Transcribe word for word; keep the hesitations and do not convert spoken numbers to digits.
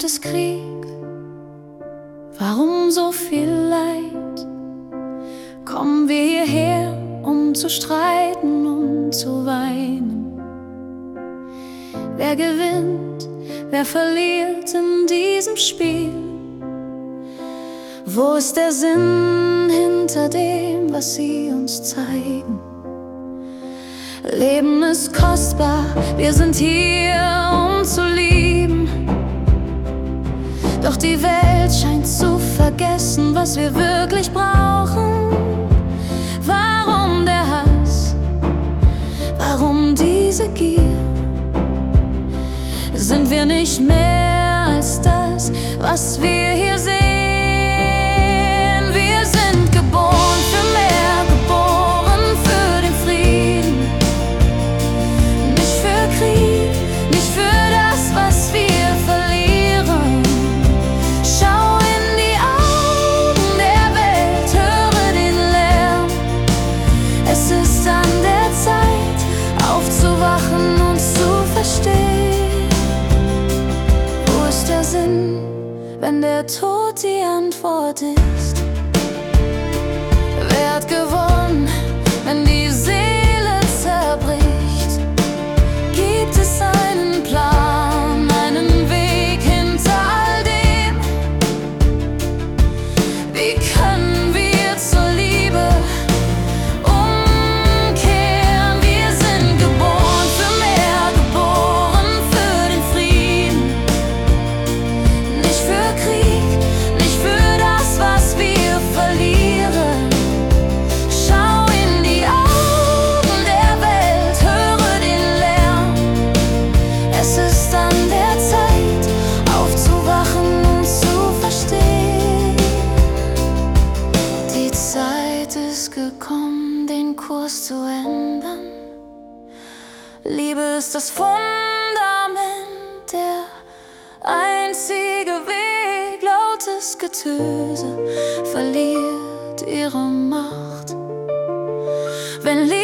gibt es Krieg? Warum so viel Leid? Kommen wir hierher, um zu streiten und zu weinen? Wer gewinnt, wer verliert in diesem Spiel? Wo ist der Sinn hinter dem, was sie uns zeigen? Leben ist kostbar, wir sind hier, um zu lieben. Doch die Welt scheint zu vergessen, was wir wirklich brauchen. Warum der Hass? Warum diese Gier? Sind wir nicht mehr als das, was wir hier sehen? Wir sind geboren für mehr, geboren für den Frieden. Nicht für Krieg, nicht für das, was wir verlieren. Schau in die Augen der Welt, höre den Lärm. Es ist an der Zeit, aufzuwachen und zu verstehen. Wo ist der Sinn, wenn der Tod die Antwort ist? Wer hat gewonnen, wenn die Seele zerbricht? Gibt es einen Plan, einen Weg hinter all dem? Wie können wir zur Liebe umkehren? Wir sind geboren für mehr, geboren für den Frieden. Nicht für Krieg, nicht für das, was wir verlieren. Schau in die Augen der Welt, höre den Lärm. Es ist an der Zeit, aufzuwachen und zu verstehen. Die Zeit ist gekommen, den Kurs zu ändern. Liebe ist das Fundament, der einzige Weg. Lautes Getöse verliert ihre Macht, wenn Liebe